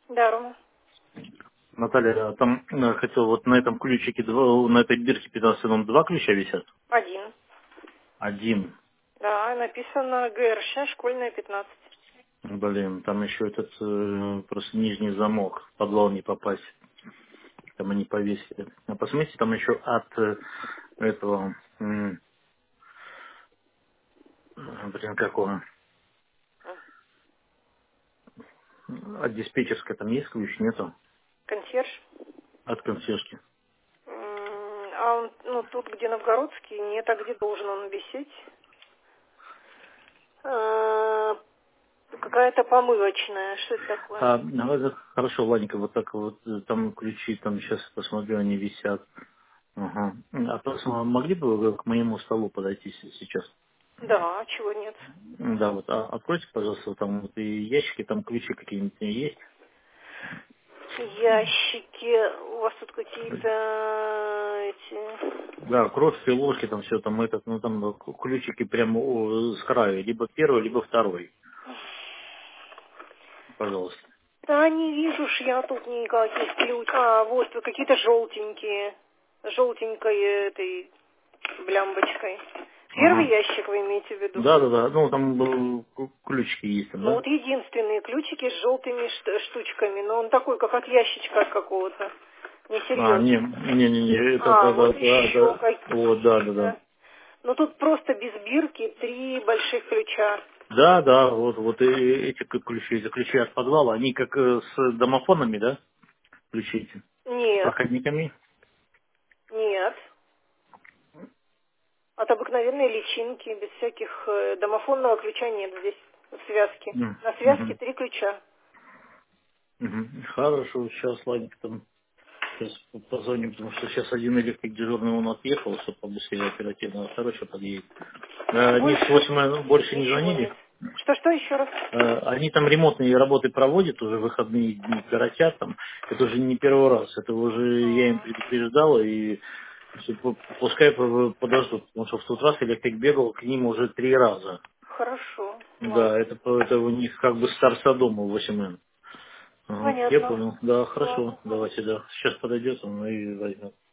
Здорово. Наталья, а там хотел вот на этом ключике, на этой бирке 15 два ключа висят? Один. Один. Да, написано ГРШ, школьная 15. Блин, там еще этот просто нижний замок, в подвал не попасть. Там они повесили. А посмотрите, там еще от этого, блин, какого, от диспетчерской там есть ключ, нету? Консьерж. От консьержки. А он, ну, тут, где Новгородский, нет, а где должен он висеть? Какая-то помывочная, что это такое? Хорошо, Ладненько, вот так вот, там ключи, там сейчас посмотрю, они висят. Ага. А просто могли бы вы к моему столу подойти сейчас? Да, чего нет? Да, вот, откройте, пожалуйста, там вот и ящики, там ключи какие-нибудь есть. Ящики, у вас тут какие-то эти... Да, крошки, ложки, там все, там этот, ну там ключики прямо с краю, либо первый, либо второй, пожалуйста. Да, не вижу ж я тут никаких ключ. А, вот, какие-то желтенькие. Желтенькой этой блямбочкой. Первый Ага. ящик вы имеете в виду? Да, да, да, ну там ключики есть там, Ну да? вот единственные ключики с желтыми штучками, но он такой, как от ящичка от какого-то. Не, Несерьезно. не, это, А, да, да, вот да, еще да, вот, да, да, да. какие-то. Ну тут просто без бирки 3 больших ключа. Да, да, вот и эти ключи, эти ключи от подвала, они как с домофонами, да, ключи эти, с Нет, проходниками. нет. От обыкновенной личинки, без всяких домофонного ключа нет здесь в связке. На связке Мгм. 3 ключа. Мгм. Хорошо, сейчас, ладненько, там, сейчас позвоним, потому что сейчас один электрик дежурный, он отъехал, чтобы побыстрее оперативно, а второй еще подъедет. Они с Больше 8 больше не ничего нет. звонили. Что еще раз? Они там ремонтные работы проводят, уже выходные дни коротят там. Это уже не первый раз, это уже я им предупреждал, и всё, пускай подождут, потому что в тот раз электрик бегал к ним уже 3 раза. Хорошо, Да, ладно. это у них как бы старца дома 8М. Ага, я Понятно. понял. Да, хорошо. Ладно. Мгм. Давайте, да. Сейчас подойдет он и возьмет.